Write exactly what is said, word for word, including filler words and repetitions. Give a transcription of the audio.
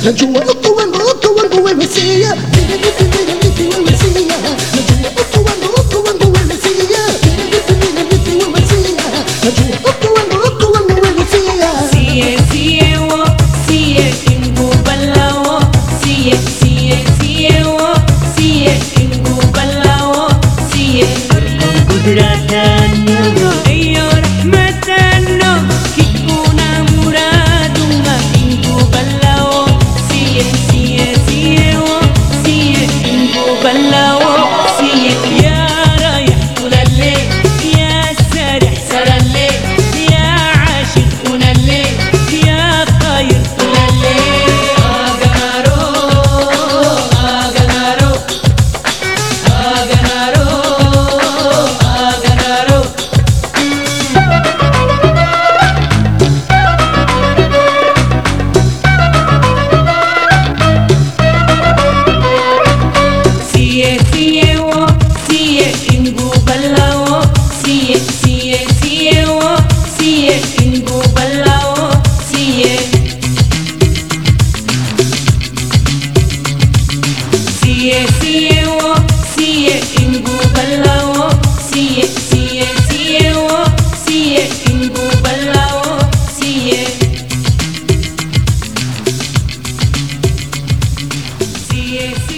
najua uko wangu, uko wangu wewe sia, vile vipi vile vipi wewe sia, najua uko wangu, uko wangu wewe sia, vile vipi vile vipi wewe sia, najua uko wangu, uko wangu wewe sia. Siye siye wo, siye kingu balawo, siye siye siye wo, siye kingu balawo, siye kudratanno, ayo rahmatanno, kikuna muradunga kingu balawo, siye siye siye wo, siye kingu balawo, siye ya rayah kulalle, ya sarih saralle, ya ashik kunalle, ya tayr kulalle. Aganaro, aganaro, aganaro, aganaro. Siye siye wo, siye kingu balawo, siye siye siye wo, siye kingu balawo, siye siye siye wo, siye kingu balawo, siye siye siye wo, siye kingu balawo, siye siye